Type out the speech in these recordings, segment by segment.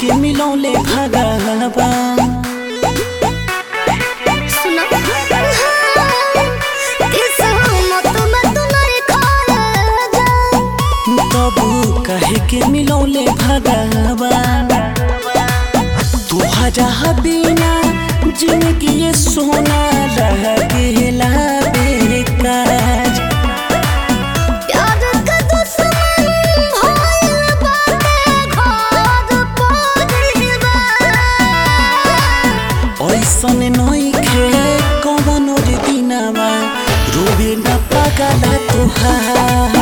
के मिलौले भगवान कहे के मिलौले भगवान तुहरा बिना जिंदगी ये सोना लगेला बेकार। प्यार का दुश्मन भइल बाटे घर परिवार ऐसन नइखे कवनो रे दिनवा रोवे न पागला तुहार।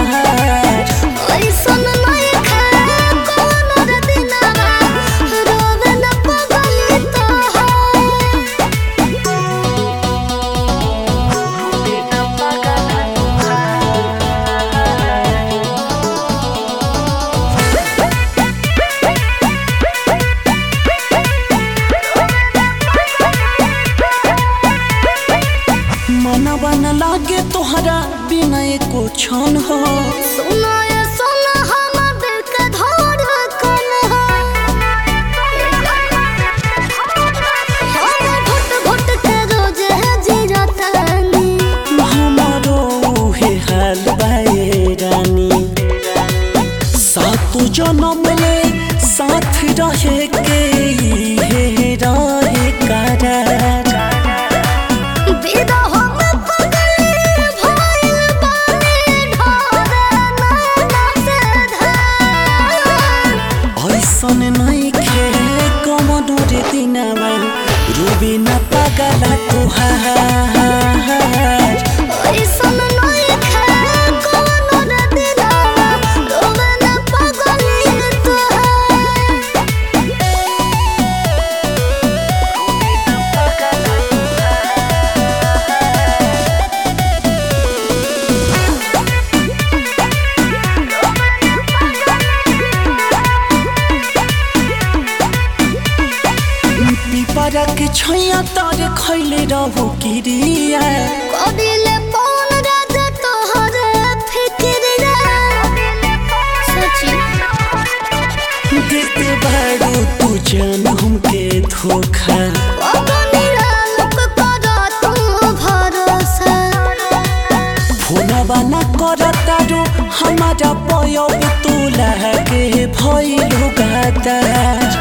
मनवा न लागे तोहरा बिना एको क्षण हो। सुना ये सुना हमर दिल के धड़कन हो। हम घुट घुट के रोज जिरतानी हमारो उहे हाल बाए रानी। सातो जन्म ले साथ रहे के इहे रहे करार। ऐसन नइखे कवनो रे दिनवा रोवे न पागला तुहार। ऐसन नइखे कवनो रे दिनवा रोवे न पागला तुहार। पिपरा के छैया तर खैले रहू किरिया। कदिले पौन राजा तोहर फिक्रिया सची देते बारू तू जान हमके धोखा। फोनवा न करतारू हमारा पयोग तू लागे भइलु गादार।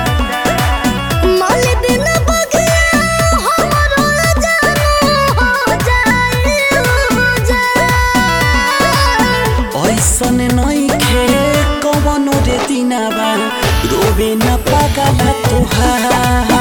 ऐसन नइखे कवनो रे दिनवा रोवे न पागला तुहार।